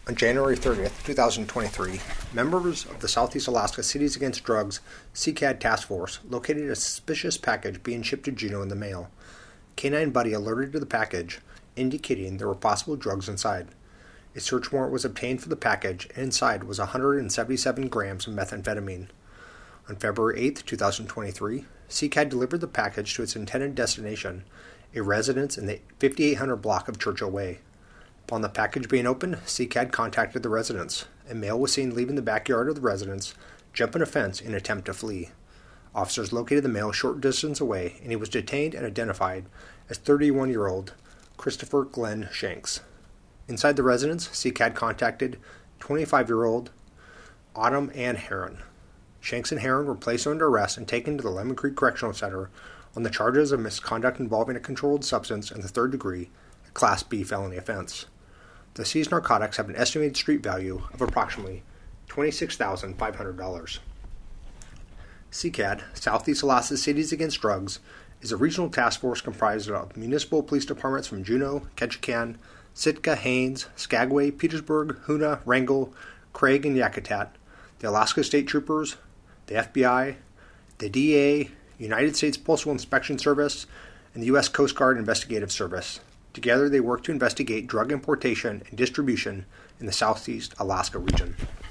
On January 30th, 2023, members of the Southeast Alaska Cities Against Drugs CCAD Task Force located a suspicious package being shipped to Juneau in the mail. Canine Buddy alerted to the package, indicating there were possible drugs inside. A search warrant was obtained for the package, and inside was 177 grams of methamphetamine. On February 8, 2023, CCAD delivered the package to its intended destination, a residence in the 5800 block of Churchill Way. Upon the package being opened, CCAD contacted the residence. A male was seen leaving the backyard of the residence, jumping a fence in an attempt to flee. Officers located the male a short distance away, and he was detained and identified as 31-year-old Christopher Glenn Shanks. Inside the residence, CCAD contacted 25-year-old Autumn Ann Heron. Shanks and Heron were placed under arrest and taken to the Lemon Creek Correctional Center on the charges of misconduct involving a controlled substance in the third degree, a Class B felony offense. The seized narcotics have an estimated street value of approximately $26,500. CCAD, Southeast Alaska Cities Against Drugs, is a regional task force comprised of municipal police departments from Juneau, Ketchikan, Sitka, Haines, Skagway, Petersburg, Hoonah, Wrangell, Craig, and Yakutat, the Alaska State Troopers, the FBI, the DEA, United States Postal Inspection Service, and the U.S. Coast Guard Investigative Service. Together, they work to investigate drug importation and distribution in the Southeast Alaska region.